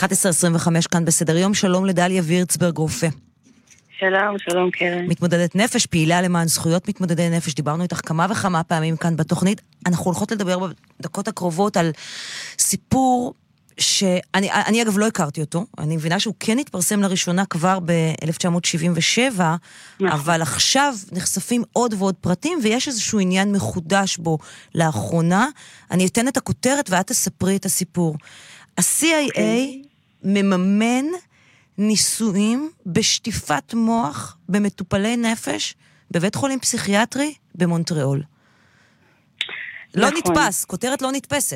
11:25 כאן בסדר יום. שלום לדליה וירצברג רופא. שלום, שלום קרן. מתמודדת נפש, פעילה למען זכויות מתמודדי נפש. דיברנו איתך כמה וכמה פעמים כאן בתוכנית. אנחנו הולכות לדבר בדקות הקרובות על סיפור שאני אגב לא הכרתי אותו. אני מבינה שהוא כן התפרסם לראשונה כבר ב-1977, אבל עכשיו נחשפים עוד ועוד פרטים, ויש איזשהו עניין מחודש בו לאחרונה. אני אתן את הכותרת ואת תספרי את הסיפור. ה-CIA מממן ניסויים בשטיפת מוח במטופלי נפש בבית חולים פסיכיאטרי במונטריאול. לא נתפס, כותרת לא נתפסת.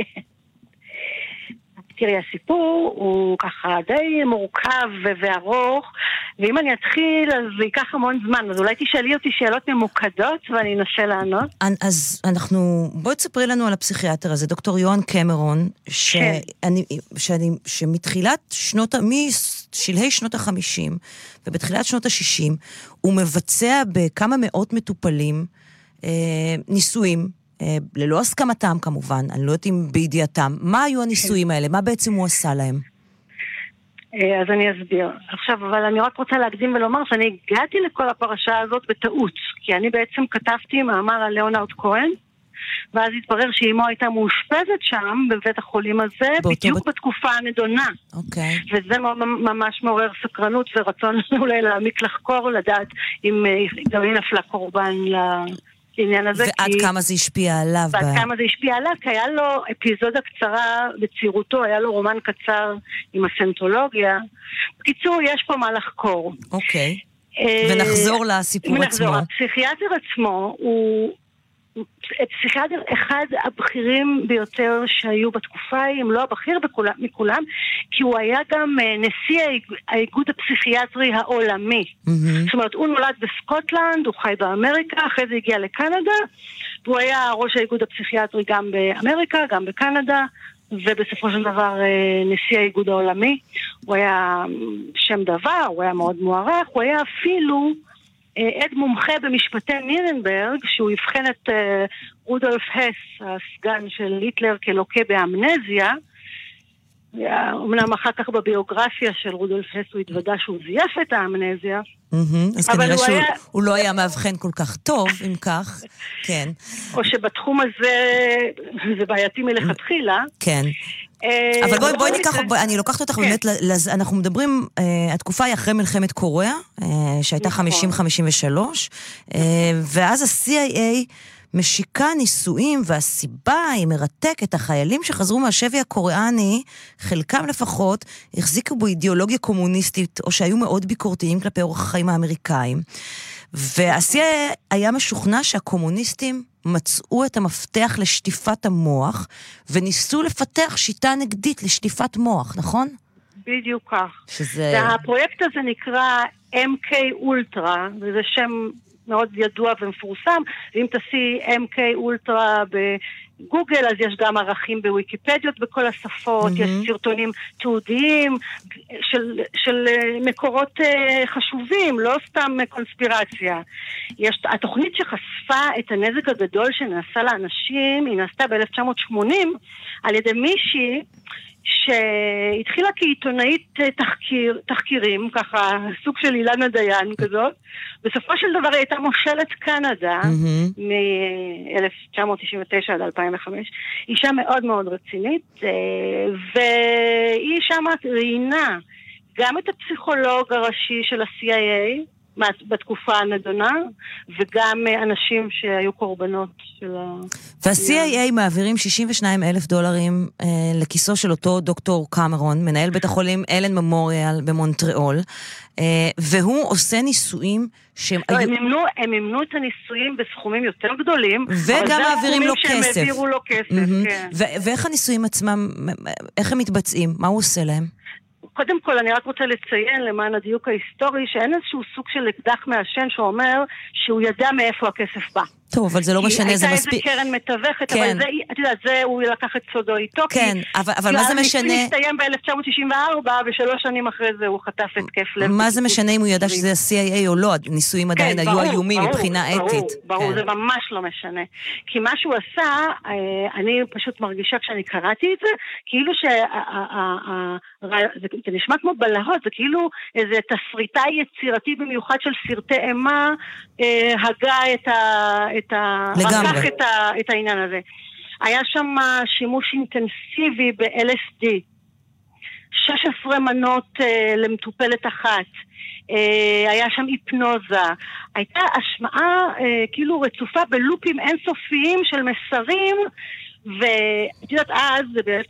תראי, הסיפור הוא ככה די מורכב וארוך, ואם אני אתחיל אז זה ייקח המון זמן, אז אולי תשאלי אותי שאלות ממוקדות ואני אנסה לענות. אז בואי תספרי לנו על הפסיכיאטר הזה, דוקטור יוהאן קמרון, שמתחילת משלהי שנות ה-50 ובתחילת שנות ה-60, הוא מבצע בכמה מאות מטופלים ניסויים, ללא הסכמתם כמובן, אני לא יודעת אם בידיעתם. מה היו הניסויים האלה? מה בעצם הוא עשה להם? אז אני אסביר. עכשיו, אבל אני רק רוצה להקדים ולומר שאני הגעתי לכל הפרשה הזאת בטעות, כי אני בעצם כתבתי מאמר על ליאונרד כהן, ואז התברר שאימו הייתה מאושפזת שם, בבית החולים הזה, בדיוק בתקופה הנדונה. אוקיי. וזה ממש מעורר סקרנות ורצון אולי להעמיק לחקור, לדעת אם גם היא נפלה קורבן לעניין הזה. ועד כמה זה השפיע עליו. ועד כמה זה השפיע עליו, כי היה לו אפיזודה קצרה בצעירותו, היה לו רומן קצר עם הסנטולוגיה. בקיצור, יש פה מה לחקור. אוקיי. ונחזור לסיפור עצמו. הפסיכיאטר עצמו הוא פסיכיאטר אחד הבכירים ביותר שהיו בתקופה, אם לא הבכיר מכולם, כי הוא היה גם נשיא האיגוד הפסיכיאטרי העולמי. זאת אומרת, הוא נולד בסקוטלנד, הוא חי באמריקה, אחרי זה הגיע לקנדה, והוא היה ראש האיגוד הפסיכיאטרי גם באמריקה, גם בקנדה, ובסופו של דבר נשיא האיגוד העולמי. הוא היה שם דבר, הוא היה מאוד מוערך, הוא היה אפילו עד מומחה במשפטי נירנברג, שהוא הבחן את רודולף הס, הסגן של היטלר, כלוקה באמנזיה. אמנם אחר כך בביוגרפיה של רודולף הס הוא התוודע שהוא זייף את האמנזיה. אז כנראה שהוא לא היה מאבחן כל כך טוב, אם כך, כן. או שבתחום הזה זה בעייתי מלכתחילה. כן. אבל בואי ניקח, אני לוקחת אותך באמת, אנחנו מדברים, התקופה היא אחרי מלחמת קוריאה, שהייתה 50-53, ואז ה-CIA משיקה ניסויים, והסיבה היא מרתקת. החיילים שחזרו מהשבי הקוריאני, חלקם לפחות, החזיקו באידיאולוגיה קומוניסטית, או שהיו מאוד ביקורתיים כלפי אורח החיים האמריקאים. וה-CIA היה משוכנע שהקומוניסטים מצאו את המפתח לשטיפת המוח, וניסו לפתח שיטה נגדית לשטיפת מוח, נכון? בדיוק כך. והפרויקט הזה נקרא MK אולטרה, וזה שם מאוד ידוע ומפורסם, ואם תעשי MK אולטרה בגוגל, אז יש גם ערכים בוויקיפדיות בכל השפות, יש סרטונים תיעודיים של מקורות חשובים, לא סתם קונספירציה. התוכנית שחשפה את הנזק הגדול שנעשה לאנשים, היא נעשתה ב-1980 על ידי מישהי שהתחילה כעיתונאית תחקירים, ככה סוג של אילנה דיין כזאת. בסופו של דבר היא הייתה מושלת קנדה מ-1999 עד 2005. אישה מאוד מאוד רצינית, והיא שם ראיינה גם את הפסיכולוג הראשי של ה-CIA בתקופה הנדונה, וגם אנשים שהיו קורבנות של וה-CIA מעבירים $62,000 לכיסו של אותו דוקטור קמרון, מנהל בית החולים אלן ממוריאל במונטריאול, והוא עושה ניסויים שהם הם ימנו את הניסויים בסכומים יותר גדולים, וגם מעבירים לו כסף. שהם העבירו לו כסף, כן. ואיך הניסויים עצמם, איך הם מתבצעים? מה הוא עושה להם? קודם כל, אני רק רוצה לציין למען הדיוק ההיסטורי, שאין איזשהו סוג של אקדח מעשן שאומר שהוא ידע מאיפה הכסף בא. טוב, אבל זה לא משנה, זה מספיק. הייתה איזה קרן מתווכת, אבל זה, את יודעת, זה הוא לקח את סודו איתו. כן, אבל מה זה משנה? הניסוי הסתיים ב-1964, ו3 שנים אחרי זה הוא חטף התקף לב. מה זה משנה אם הוא ידע שזה ה-CIA או לא? הניסויים עדיין היו איומים מבחינה אתית. ברור, זה ממש לא משנה. כי מה שהוא עשה, אני פשוט מרגישה כשאני קראתי את זה, כאילו זה נשמע כמו בלהות, זה כאילו איזה תסריטה יצירתי במיוחד של סרטי אימה, הגה את העניין הזה. היה שם שימוש אינטנסיבי ב-LSD, 16 מנות למטופלת אחת, היה שם היפנוזה, הייתה השמעה כאילו רצופה בלופים אינסופיים של מסרים, ואת יודעת אז,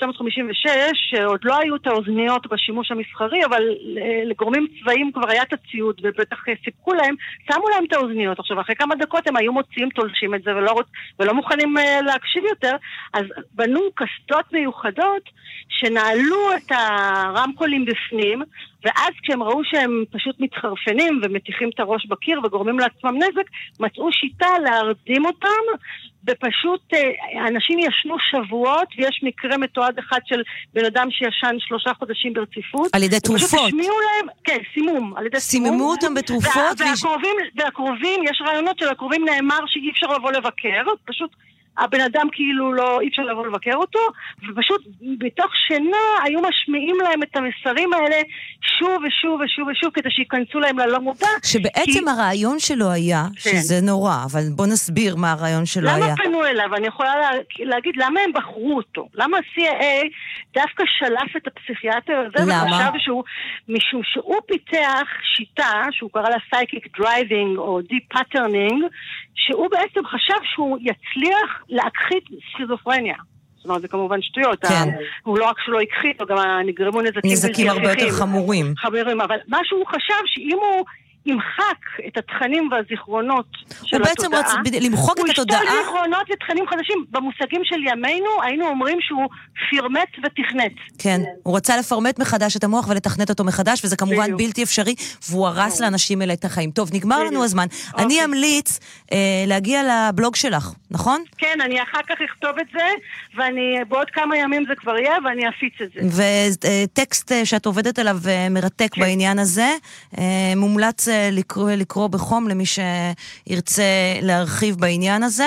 ב-1956, עוד לא היו את האוזניות בשימוש המסחרי, אבל לגורמים צבאיים כבר היה את הציוד, ובטח סיפקו להם, שמו להם את האוזניות. עכשיו, אחרי כמה דקות הם היו מוציאים, תולשים את זה, ולא מוכנים להקשיב יותר, אז בנו קסדות מיוחדות, שנעלו את הרמקולים בפנים, ואז כשהם ראו שהם פשוט מתחרפנים, ומתיחים את הראש בקיר, וגורמים לעצמם נזק, מצאו שיטה להרדים אותם, ופשוט אנשים ישנו שבועות, ויש מקרה מתועד אחד של בן אדם שישן 3 חודשים ברציפות. על ידי תרופות. ופשוט השמיעו להם, כן, סימום. על ידי סיממו אותם בתרופות. והקרובים, יש רעיונות של הקרובים נאמר שאי אפשר לבוא לבקר, פשוט הבן אדם כאילו לא, אי אפשר לבוא לבקר אותו, ופשוט בתוך שינה היו משמיעים להם את המסרים האלה שוב ושוב ושוב ושוב, כדי שיכנסו להם ללא מודע. שבעצם הרעיון שלו היה, שזה נורא, אבל בוא נסביר מה הרעיון שלו היה. למה פנו אליו? אני יכולה להגיד למה הם בחרו אותו. למה ה-CIA דווקא שלף את הפסיכיאטר הזה? למה? משום שהוא פיתח שיטה, שהוא קרא לה Psychic Driving או Deep Patterning, שהוא בעצם חשב שהוא יצליח להכחית סכיזופרניה. זאת אומרת, זה כמובן שטויות. כן. הוא לא רק שלא הכחית, הוא גם נגרמו נזקים הרבה יותר חמורים. אבל מה שהוא חשב, שאם הוא ימחק את התכנים והזיכרונות של התודעה, הוא בעצם רצה למחוק את התודעה. הוא ישתול זיכרונות ותכנים חדשים. במושגים של ימינו היינו אומרים שהוא פירמט ותכנת. כן, הוא רצה לפרמט מחדש את המוח ולתכנת אותו מחדש, וזה כמובן בלתי אפשרי, והוא הרס לאנשים אלה את החיים. טוב, נגמר לנו הזמן. אני אמליץ להגיע לבלוג שלך, נכון? כן, אני אחר כך אכתוב את זה, ואני בעוד כמה ימים זה כבר יהיה, ואני אפיץ את זה. וטקסט שאת עובדת עליו מרתק בעניין הזה, מומלץ לקרוא בחום למי שירצה להרחיב בעניין הזה,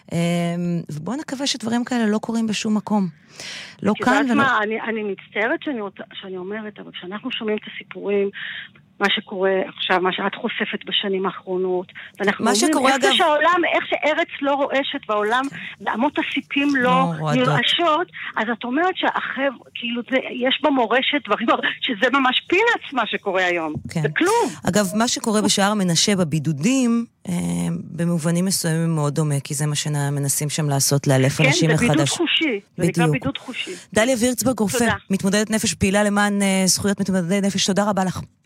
ובואו נקווה שדברים כאלה לא קורים בשום מקום. לא כאן ולא... אני מצטערת שאני אומרת, אבל כשאנחנו שומעים את הסיפורים, מה שקורה עכשיו, מה שאת חושפת בשנים האחרונות, ואנחנו אומרים, איך שארץ לא רועשת בעולם, ואמות הסיפים לא נרעשות, אז את אומרת כאילו יש במורשת דברים, שזה ממש פינץ מה שקורה היום. זה כלום. אגב, מה שקורה בשער מנשה בבידודים, במובנים מסוימים מאוד דומה, כי זה מה שמנסים שם לעשות, לאלף אנשים מחדש. כן, זה בידוד חושי. זה נקרא בידוד חושי. דליה וירצברג רופא, מתמודדת נפש, פעילה למען זכויות מתמודדי נפש. תודה רבה לך.